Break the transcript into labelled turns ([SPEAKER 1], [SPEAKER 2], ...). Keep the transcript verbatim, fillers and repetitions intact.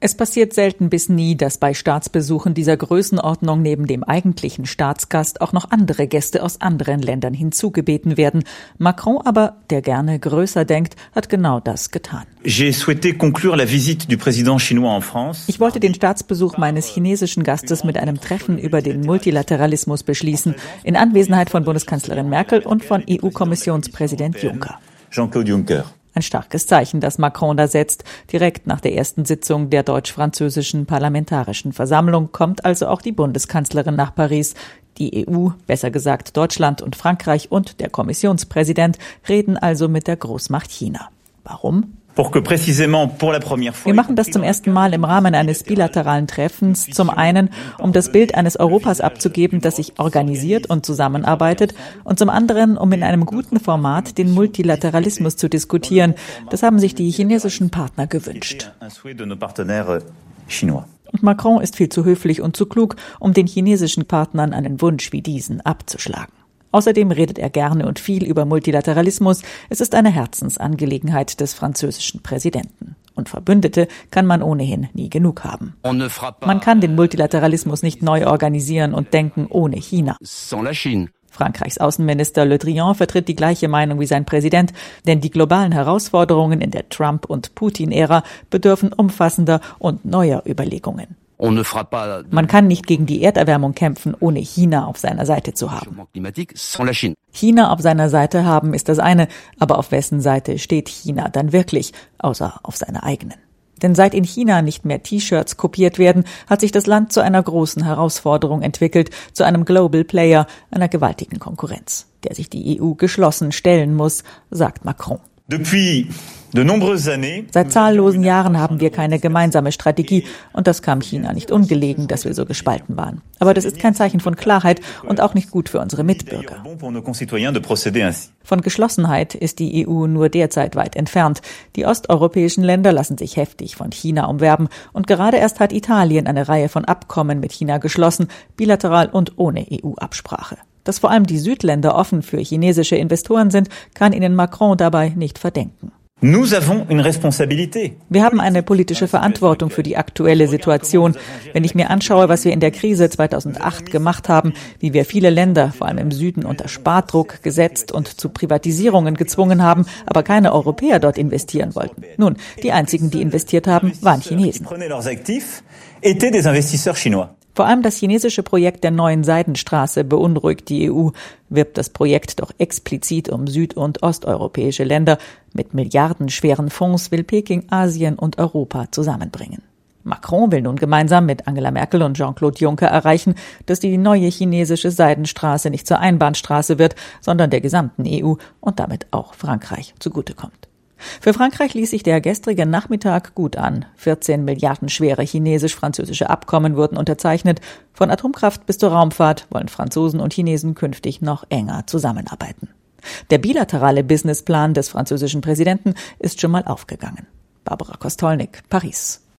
[SPEAKER 1] Es passiert selten bis nie, dass bei Staatsbesuchen dieser Größenordnung neben dem eigentlichen Staatsgast auch noch andere Gäste aus anderen Ländern hinzugebeten werden. Macron aber, der gerne größer denkt, hat genau das getan.
[SPEAKER 2] Ich
[SPEAKER 1] wollte den Staatsbesuch meines chinesischen Gastes mit einem Treffen über den Multilateralismus beschließen, in Anwesenheit von Bundeskanzlerin Merkel und von E U-Kommissionspräsident Juncker.
[SPEAKER 2] Jean-Claude Juncker.
[SPEAKER 1] Ein starkes Zeichen, das Macron da setzt. Direkt nach der ersten Sitzung der deutsch-französischen Parlamentarischen Versammlung kommt also auch die Bundeskanzlerin nach Paris. Die E U, besser gesagt Deutschland und Frankreich und der Kommissionspräsident reden also mit der Großmacht China. Warum? Wir machen das zum ersten Mal im Rahmen eines bilateralen Treffens, zum einen, um das Bild eines Europas abzugeben, das sich organisiert und zusammenarbeitet, und zum anderen, um in einem guten Format den Multilateralismus zu diskutieren. Das haben sich die chinesischen Partner gewünscht. Und Macron ist viel zu höflich und zu klug, um den chinesischen Partnern einen Wunsch wie diesen abzuschlagen. Außerdem redet er gerne und viel über Multilateralismus. Es ist eine Herzensangelegenheit des französischen Präsidenten. Und Verbündete kann man ohnehin nie genug haben. Man kann den Multilateralismus nicht neu organisieren und denken ohne China. Frankreichs Außenminister Le Drian vertritt die gleiche Meinung wie sein Präsident, denn die globalen Herausforderungen in der Trump- und Putin-Ära bedürfen umfassender und neuer Überlegungen. Man kann nicht gegen die Erderwärmung kämpfen, ohne China auf seiner Seite zu haben. China auf seiner Seite haben ist das eine, aber auf wessen Seite steht China dann wirklich, außer auf seiner eigenen? Denn seit in China nicht mehr T-Shirts kopiert werden, hat sich das Land zu einer großen Herausforderung entwickelt, zu einem Global Player, einer gewaltigen Konkurrenz, der sich die E U geschlossen stellen muss, sagt Macron. Seit zahllosen Jahren haben wir keine gemeinsame Strategie und das kam China nicht ungelegen, dass wir so gespalten waren. Aber das ist kein Zeichen von Klarheit und auch nicht gut für unsere Mitbürger. Von Geschlossenheit ist die E U nur derzeit weit entfernt. Die osteuropäischen Länder lassen sich heftig von China umwerben und gerade erst hat Italien eine Reihe von Abkommen mit China geschlossen, bilateral und ohne E U-Absprache. Dass vor allem die Südländer offen für chinesische Investoren sind, kann ihnen Macron dabei nicht verdenken. Wir haben eine politische Verantwortung für die aktuelle Situation. Wenn ich mir anschaue, was wir in der Krise zweitausendacht gemacht haben, wie wir viele Länder, vor allem im Süden, unter Spardruck gesetzt und zu Privatisierungen gezwungen haben, aber keine Europäer dort investieren wollten. Nun, die einzigen, die investiert haben, waren Chinesen. Vor allem das chinesische Projekt der neuen Seidenstraße beunruhigt die E U, wirbt das Projekt doch explizit um süd- und osteuropäische Länder. Mit milliardenschweren Fonds will Peking Asien und Europa zusammenbringen. Macron will nun gemeinsam mit Angela Merkel und Jean-Claude Juncker erreichen, dass die neue chinesische Seidenstraße nicht zur Einbahnstraße wird, sondern der gesamten E U und damit auch Frankreich zugutekommt. Für Frankreich ließ sich der gestrige Nachmittag gut an. vierzehn Milliarden schwere chinesisch-französische Abkommen wurden unterzeichnet. Von Atomkraft bis zur Raumfahrt wollen Franzosen und Chinesen künftig noch enger zusammenarbeiten. Der bilaterale Businessplan des französischen Präsidenten ist schon mal aufgegangen. Barbara Kostolnik, Paris.